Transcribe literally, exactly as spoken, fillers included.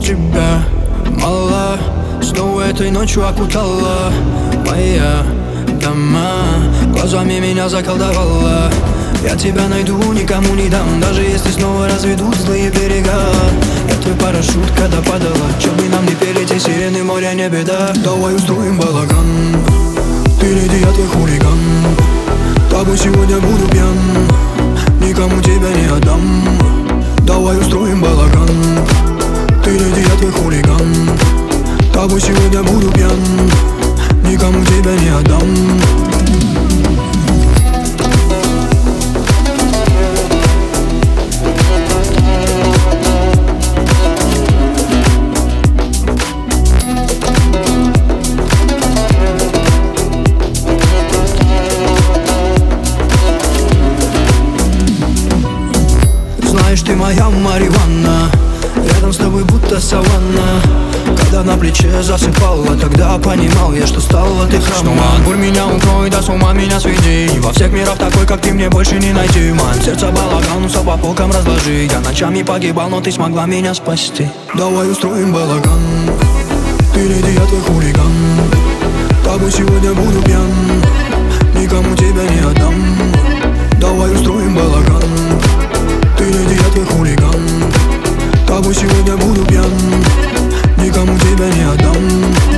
тебя мало. Снова этой ночью окутала моя дома, глазами меня заколдовала. Я тебя найду, никому не дам, даже если снова разведут злые берега. Я твой парашют, когда падала, чё бы нам не пели те сирены, моря не беда. Давай устроим балаган, ты леди, я твой хулиган. Тобой сегодня буду пьян, никому тебя не отдам. Давай устроим балаган, ты леди, я твой хулиган. Тобой сегодня буду пьян, никому тебя не отдам. Знаешь, ты моя марихуана, рядом с тобой будто саванна. Когда на плече засыпала, тогда понимал я, что стала ты храма. Бурь меня укрой, да с ума меня сведи. Во всех мирах такой, как ты, мне больше не найти. Ман, сердце балаган, все по полкам разложи. Я ночами погибал, но ты смогла меня спасти. Давай устроим балаган, ты леди, я твой хулиган. Тобой сегодня буду пьян, никому тебя не отдам. Давай устроим балаган, ты леди, я твой хулиган. Тобой сегодня буду пьян, никому тебя не отдам.